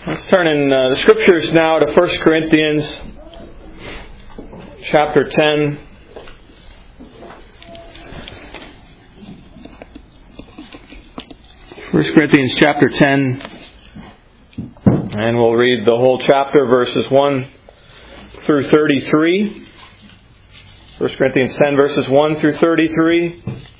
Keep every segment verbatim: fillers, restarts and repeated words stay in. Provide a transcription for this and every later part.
Let's turn in uh, the Scriptures now to First Corinthians chapter ten. First Corinthians chapter ten. And we'll read the whole chapter, verses one through thirty-three. First Corinthians ten, verses one through thirty-three.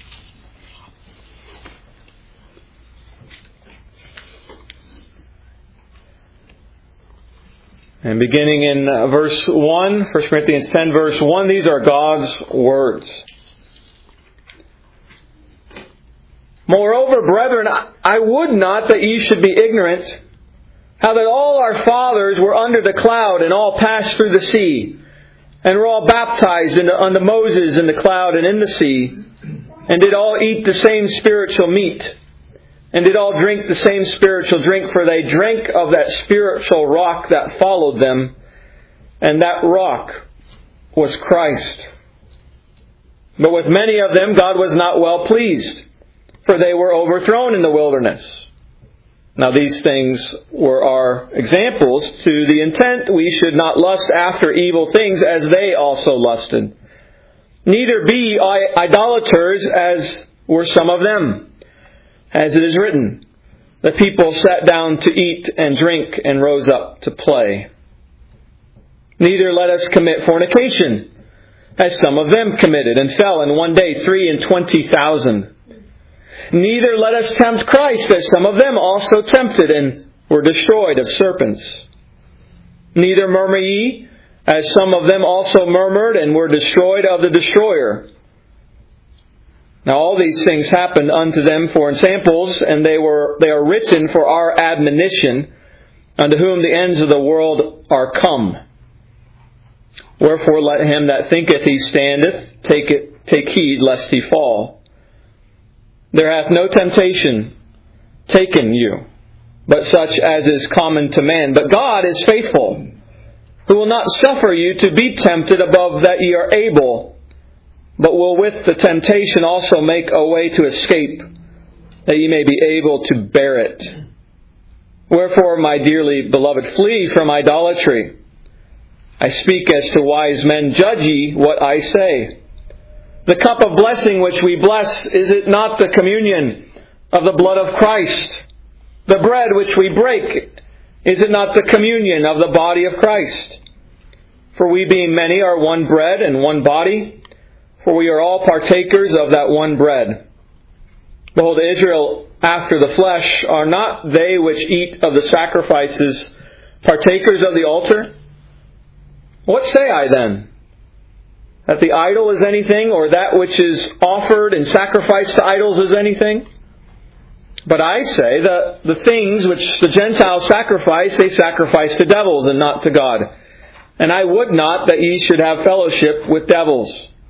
And beginning in uh, verse one, First Corinthians ten, verse one, these are God's words. Moreover, brethren, I would not that ye should be ignorant, how that all our fathers were under the cloud, and all passed through the sea, and were all baptized into, unto Moses in the cloud and in the sea, and did all eat the same spiritual meat, and did all drink the same spiritual drink, for they drank of that spiritual rock that followed them, and that rock was Christ. But with many of them God was not well pleased, for they were overthrown in the wilderness. Now these things were our examples, to the intent we should not lust after evil things as they also lusted. Neither be ye idolaters as were some of them. As it is written, the people sat down to eat and drink and rose up to play. Neither let us commit fornication, as some of them committed, and fell in one day three and twenty thousand. Neither let us tempt Christ, as some of them also tempted, and were destroyed of serpents. Neither murmur ye, as some of them also murmured, and were destroyed of the destroyer. Now all these things happened unto them for ensamples, and they were they are written for our admonition, unto whom the ends of the world are come. Wherefore let him that thinketh he standeth take it take heed lest he fall. There hath no temptation taken you, but such as is common to man. But God is faithful, who will not suffer you to be tempted above that ye are able, but will with the temptation also make a way to escape, that ye may be able to bear it. Wherefore, my dearly beloved, flee from idolatry. I speak as to wise men. Judge ye what I say. The cup of blessing which we bless, is it not the communion of the blood of Christ? The bread which we break, is it not the communion of the body of Christ? For we being many are one bread and one body, for we are all partakers of that one bread. Behold, Israel after the flesh, are not they which eat of the sacrifices partakers of the altar? What say I then? That the idol is anything, or that which is offered and sacrificed to idols is anything? But I say that the things which the Gentiles sacrifice, they sacrifice to devils and not to God. And I would not that ye should have fellowship with devils.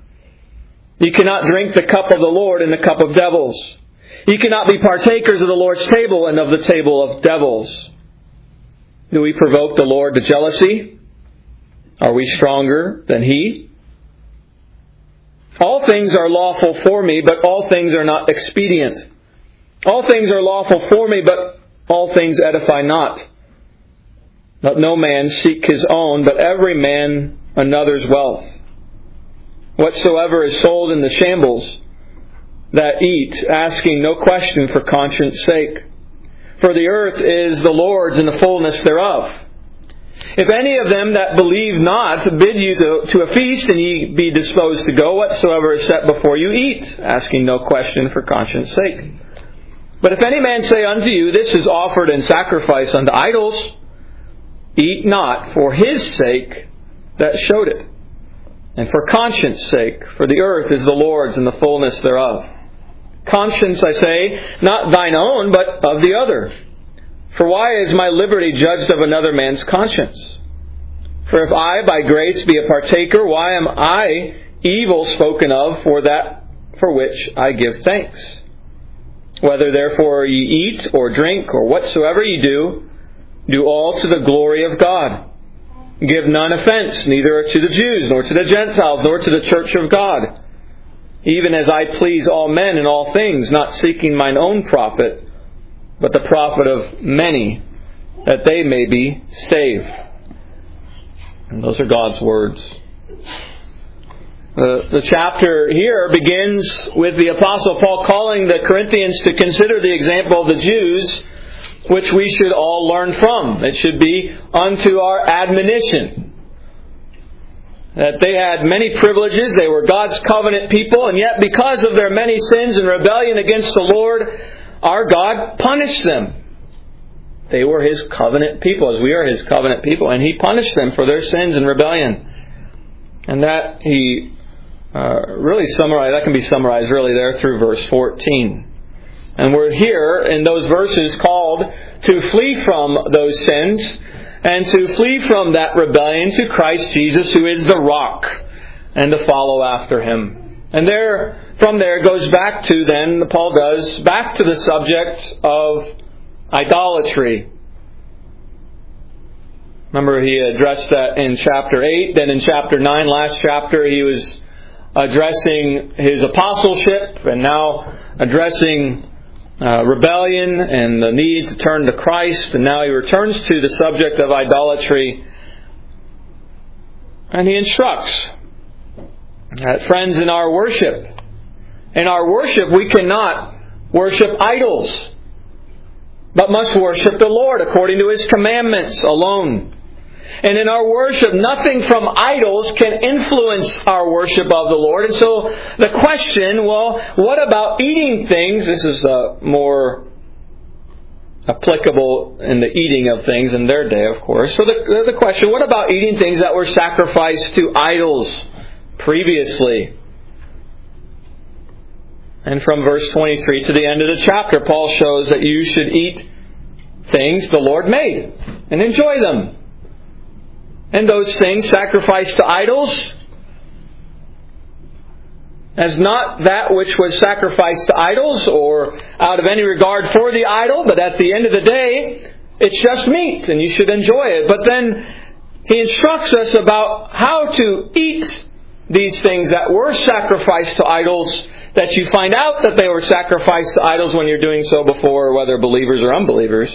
Ye cannot drink the cup of the Lord and the cup of devils. Ye cannot be partakers of the Lord's table and of the table of devils. Do we provoke the Lord to jealousy? Are we stronger than He? All things are lawful for me, but all things are not expedient. All things are lawful for me, but all things edify not. Let no man seek his own, but every man another's wealth. Whatsoever is sold in the shambles, that eat, asking no question for conscience sake. For the earth is the Lord's and the fullness thereof. If any of them that believe not bid you to, to a feast, and ye be disposed to go, whatsoever is set before you, eat, asking no question for conscience sake. But if any man say unto you, this is offered in sacrifice unto idols, eat not for his sake that showed it, and for conscience sake, for the earth is the Lord's and the fullness thereof. Conscience, I say, not thine own, but of the other. For why is my liberty judged of another man's conscience? For if I by grace be a partaker, why am I evil spoken of for that for which I give thanks? Whether therefore ye eat or drink or whatsoever ye do, do all to the glory of God. Give none offense, neither to the Jews, nor to the Gentiles, nor to the church of God. Even as I please all men in all things, not seeking mine own profit, but the profit of many, that they may be saved. And those are God's words. The, the chapter here begins with the Apostle Paul calling the Corinthians to consider the example of the Jews, which we should all learn from. It should be unto our admonition. That they had many privileges, they were God's covenant people, and yet because of their many sins and rebellion against the Lord, our God punished them. They were His covenant people, as we are His covenant people, and He punished them for their sins and rebellion. And that He uh, really summarized, that can be summarized really there through verse fourteen. And we're here in those verses called to flee from those sins and to flee from that rebellion to Christ Jesus, who is the rock, and to follow after Him. And there, from there, goes back to then, Paul does, back to the subject of idolatry. Remember, he addressed that in chapter eight. Then in chapter nine, last chapter, he was addressing his apostleship, and now addressing uh, rebellion and the need to turn to Christ. And now he returns to the subject of idolatry. And he instructs that, friends, in our worship, in our worship we cannot worship idols, but must worship the Lord according to His commandments alone. And in our worship, nothing from idols can influence our worship of the Lord. And so the question, well, what about eating things? This is uh, more applicable in the eating of things in their day, of course. So the, the question, what about eating things that were sacrificed to idols previously? And from verse twenty-three to the end of the chapter, Paul shows that you should eat things the Lord made and enjoy them. And those things sacrificed to idols, as not that which was sacrificed to idols or out of any regard for the idol, but at the end of the day, it's just meat and you should enjoy it. But then he instructs us about how to eat these things that were sacrificed to idols, that you find out that they were sacrificed to idols when you're doing so before, whether believers or unbelievers.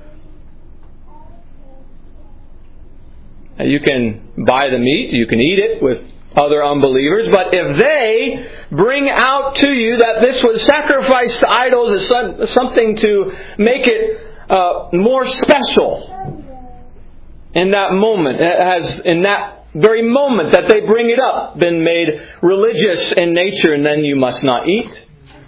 You can buy the meat, you can eat it with other unbelievers, but if they bring out to you that this was sacrificed to idols as something to make it uh, more special in that moment, it has in that very moment that they bring it up, been made religious in nature, and then you must not eat,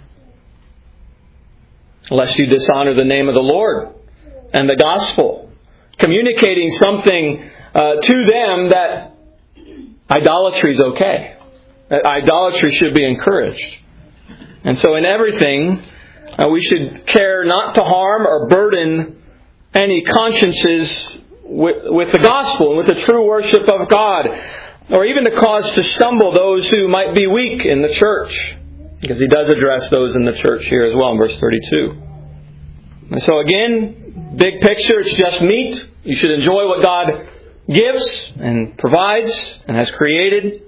lest you dishonor the name of the Lord and the gospel, communicating something uh, to them that idolatry is okay, that idolatry should be encouraged. And so in everything, uh, we should care not to harm or burden any consciences with, with the gospel and with the true worship of God, or even to cause to stumble those who might be weak in the church, because he does address those in the church here as well in verse thirty-two. And so again, big picture, it's just meat. You should enjoy what God gives and provides and has created.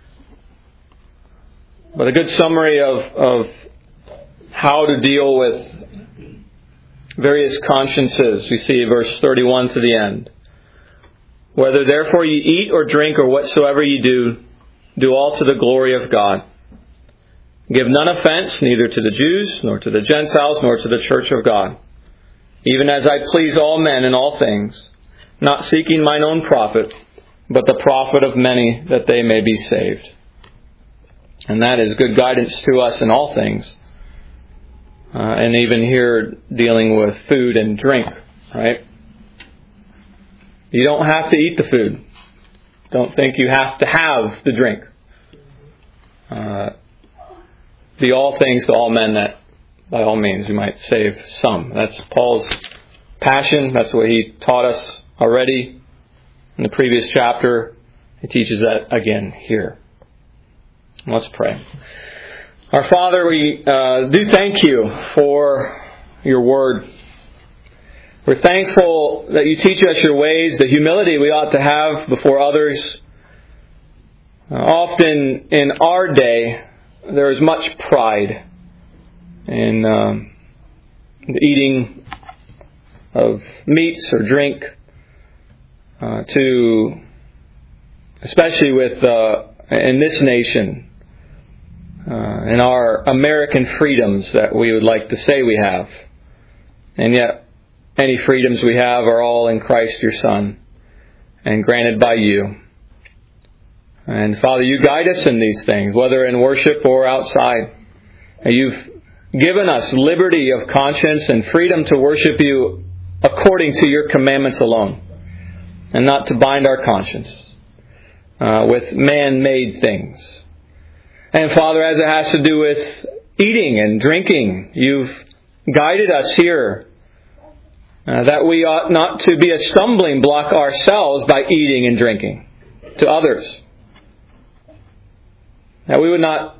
But a good summary of, of how to deal with various consciences, we see verse thirty-one to the end. Whether therefore you eat or drink or whatsoever you do, do all to the glory of God. Give none offense, neither to the Jews, nor to the Gentiles, nor to the church of God. Even as I please all men in all things, not seeking mine own profit, but the profit of many, that they may be saved. And that is good guidance to us in all things. Uh, and even here, dealing with food and drink, right? You don't have to eat the food. Don't think you have to have the drink. Uh, be all things to all men, that by all means you might save some. That's Paul's passion. That's what he taught us already in the previous chapter. He teaches that again here. Let's pray. Our Father, we uh, do thank you for your word. We're thankful that you teach us your ways, the humility we ought to have before others. Uh, often in our day, there is much pride in um, eating of meats or drink, uh, to, especially with, uh, in this nation, uh, in our American freedoms that we would like to say we have. And yet, any freedoms we have are all in Christ your Son, and granted by you. And Father, you guide us in these things, whether in worship or outside. You've given us liberty of conscience and freedom to worship you according to your commandments alone, and not to bind our conscience uh, with man-made things. And Father, as it has to do with eating and drinking, you've guided us here uh, that we ought not to be a stumbling block ourselves by eating and drinking to others. That we would not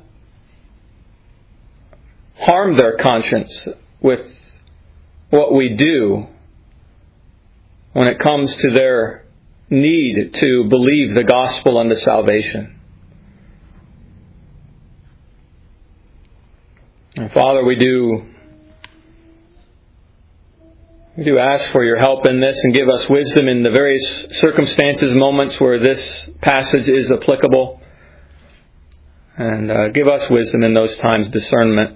harm their conscience with what we do when it comes to their need to believe the gospel unto salvation. And Father, we do we do ask for your help in this, and give us wisdom in the various circumstances, moments where this passage is applicable. And uh, give us wisdom in those times, discernment.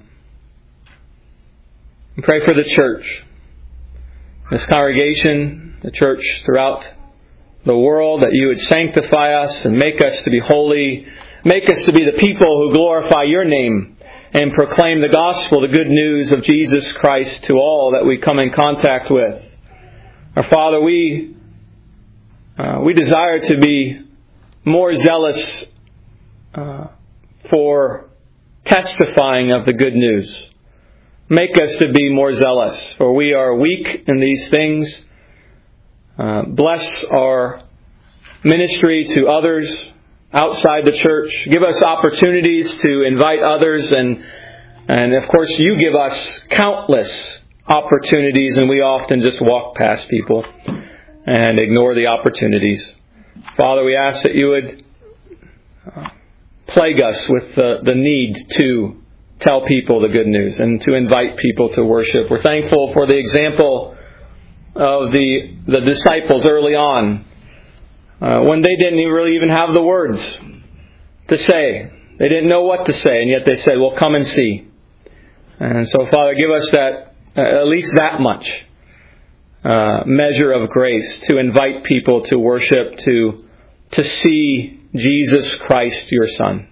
And pray for the church, this congregation, the church throughout the world, that you would sanctify us and make us to be holy, make us to be the people who glorify your name and proclaim the gospel, the good news of Jesus Christ to all that we come in contact with. Our Father, we uh, we desire to be more zealous uh, for testifying of the good news. Make us to be more zealous, for we are weak in these things. Uh, bless our ministry to others outside the church. Give us opportunities to invite others, and and of course you give us countless opportunities, and we often just walk past people and ignore the opportunities. Father, we ask that you would uh, plague us with the, the need to tell people the good news and to invite people to worship. We're thankful for the example of the the disciples early on, uh, when they didn't really even have the words to say. They didn't know what to say, and yet they said, well, come and see. And so, Father, give us that, uh, at least that much uh, measure of grace to invite people to worship, to to see Jesus Christ, your Son.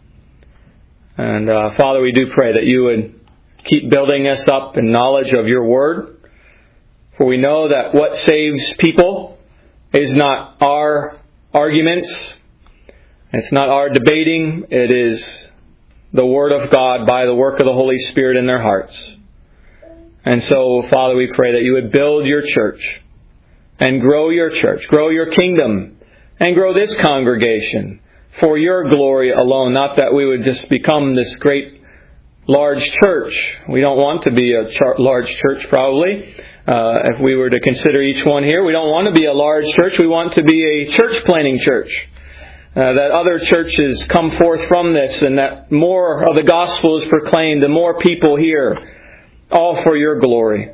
And uh, Father, we do pray that you would keep building us up in knowledge of your word. For we know that what saves people is not our arguments. It's not our debating. It is the word of God by the work of the Holy Spirit in their hearts. And so, Father, we pray that you would build your church and grow your church, grow your kingdom, and grow this congregation for your glory alone. Not that we would just become this great large church. We don't want to be a char- large church, probably. Uh, if we were to consider each one here, we don't want to be a large church. We want to be a church planting church. Uh, that other churches come forth from this, and that more of the gospel is proclaimed, and more people hear, all for your glory.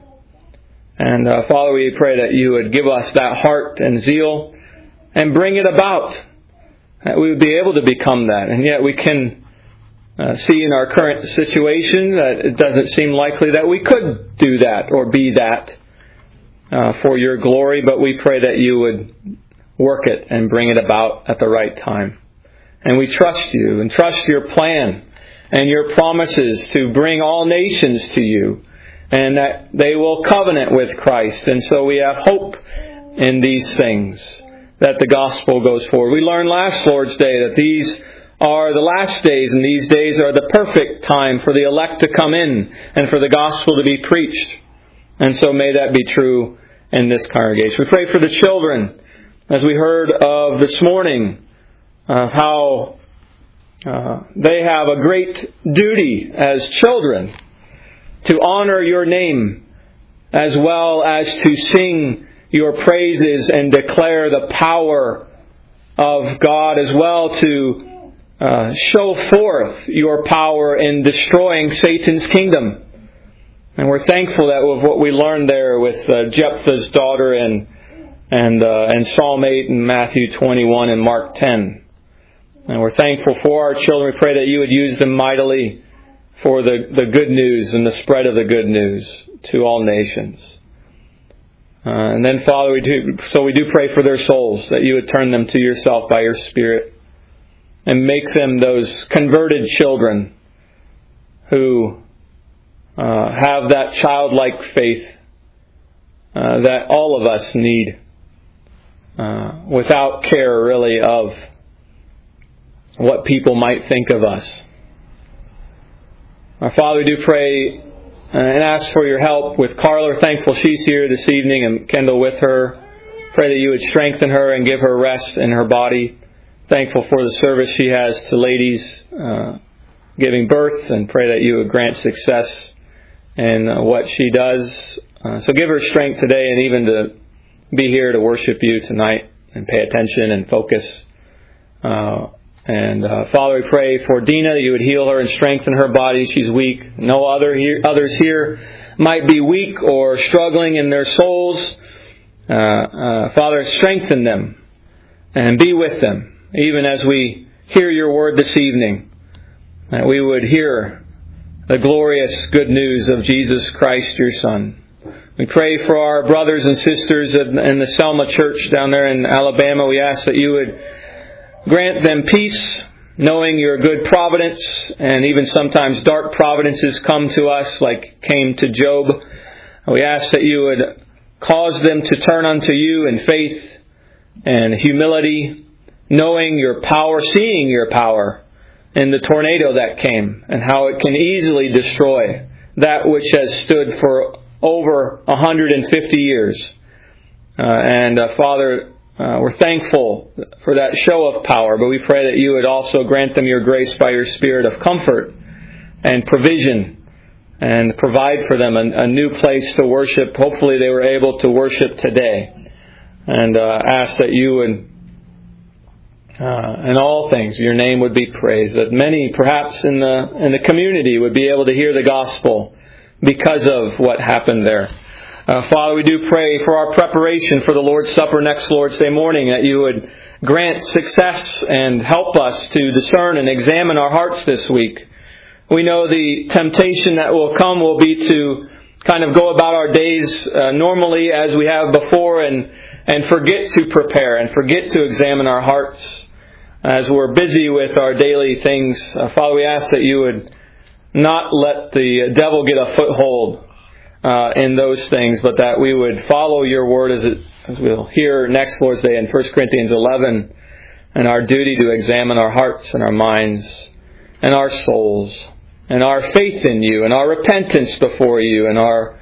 And uh, Father, we pray that you would give us that heart and zeal and bring it about, that we would be able to become that. And yet we can uh, see in our current situation that it doesn't seem likely that we could do that or be that uh, for your glory. But we pray that you would work it and bring it about at the right time. And we trust you and trust your plan and your promises to bring all nations to you, and that they will covenant with Christ. And so we have hope in these things, that the gospel goes forward. We learned last Lord's Day that these are the last days, and these days are the perfect time for the elect to come in and for the gospel to be preached. And so may that be true in this congregation. We pray for the children, as we heard of this morning, of how uh, they have a great duty as children to honor your name, as well as to sing your praises and declare the power of God, as well to uh, show forth your power in destroying Satan's kingdom. And we're thankful that with what we learned there with uh, Jephthah's daughter and and uh, and Psalm eight and Matthew twenty-one and Mark ten. And we're thankful for our children. We pray that you would use them mightily for the, the good news and the spread of the good news to all nations. Uh, and then, Father, we do so we do pray for their souls, that you would turn them to yourself by your Spirit and make them those converted children who uh, have that childlike faith uh, that all of us need, uh, without care really of what people might think of us. Our Father, we do pray uh, and ask for your help with Carla. We're thankful she's here this evening and Kendall with her. Pray that you would strengthen her and give her rest in her body. Thankful for the service she has to ladies uh, giving birth, and pray that you would grant success in uh, what she does. Uh, so give her strength today and even to be here to worship you tonight and pay attention and focus. Uh, And uh, Father, we pray for Dina, that you would heal her and strengthen her body. She's weak. No other here, others here might be weak or struggling in their souls. Uh, uh, Father, strengthen them and be with them, even as we hear your word this evening, that we would hear the glorious good news of Jesus Christ, your Son. We pray for our brothers and sisters in the Selma Church down there in Alabama. We ask that you would grant them peace, knowing your good providence, and even sometimes dark providences come to us like came to Job. We ask that you would cause them to turn unto you in faith and humility, knowing your power, seeing your power in the tornado that came and how it can easily destroy that which has stood for over one hundred fifty years. Uh, and uh, Father, Uh, we're thankful for that show of power, but we pray that you would also grant them your grace by your Spirit of comfort and provision, and provide for them a, a new place to worship. Hopefully they were able to worship today. And uh, ask that you would, uh, in all things, your name would be praised. That many, perhaps in the in the community, would be able to hear the gospel because of what happened there. Uh, Father, we do pray for our preparation for the Lord's Supper next Lord's Day morning, that you would grant success and help us to discern and examine our hearts this week. We know the temptation that will come will be to kind of go about our days uh, normally as we have before and, and forget to prepare and forget to examine our hearts as we're busy with our daily things. Uh, Father, we ask that you would not let the devil get a foothold Uh, in those things, but that we would follow your word as it, as we'll hear next Lord's Day in First Corinthians eleven, and our duty to examine our hearts and our minds and our souls and our faith in you and our repentance before you and our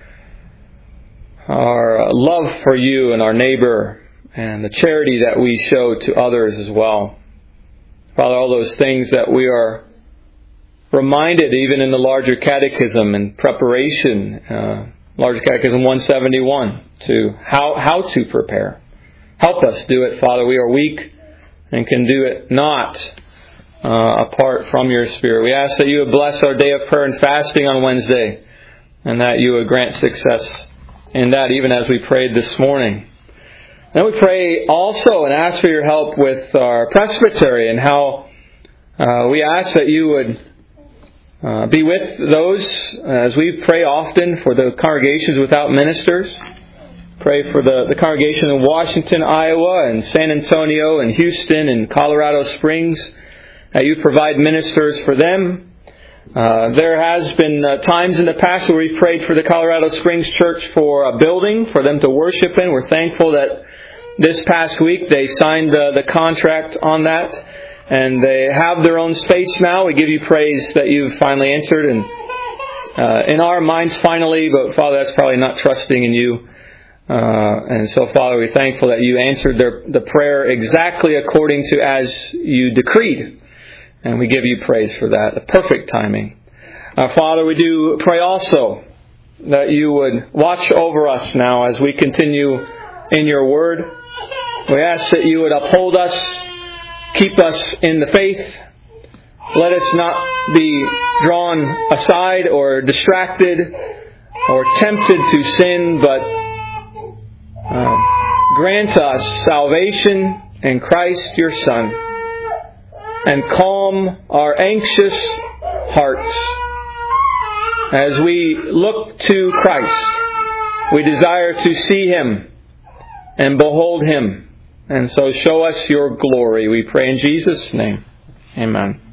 our love for you and our neighbor and the charity that we show to others as well. Father, all those things that we are reminded even in the larger catechism in preparation, uh, larger catechism one seventy-one, to how, how to prepare. Help us do it, Father. We are weak and can do it not uh, apart from your Spirit. We ask that you would bless our day of prayer and fasting on Wednesday, and that you would grant success in that, even as we prayed this morning. Then we pray also and ask for your help with our presbytery, and how uh, we ask that you would Uh, be with those as we pray often for the congregations without ministers. Pray for the, the congregation in Washington, Iowa, and San Antonio, and Houston, and Colorado Springs. That you provide ministers for them. Uh, there has been uh, times in the past where we've prayed for the Colorado Springs Church for a building for them to worship in. We're thankful that this past week they signed uh, the contract on that. And they have their own space now. We give you praise that you've finally answered. And uh, in our minds, finally, but Father, that's probably not trusting in you. Uh, and so, Father, we're thankful that you answered their, the prayer exactly according to as you decreed. And we give you praise for that, the perfect timing. Uh, Father, we do pray also that you would watch over us now as we continue in your word. We ask that you would uphold us, keep us in the faith. Let us not be drawn aside or distracted or tempted to sin, but uh, grant us salvation in Christ your Son, and calm our anxious hearts. As we look to Christ, we desire to see Him and behold Him. And so show us your glory, we pray in Jesus' name. Amen.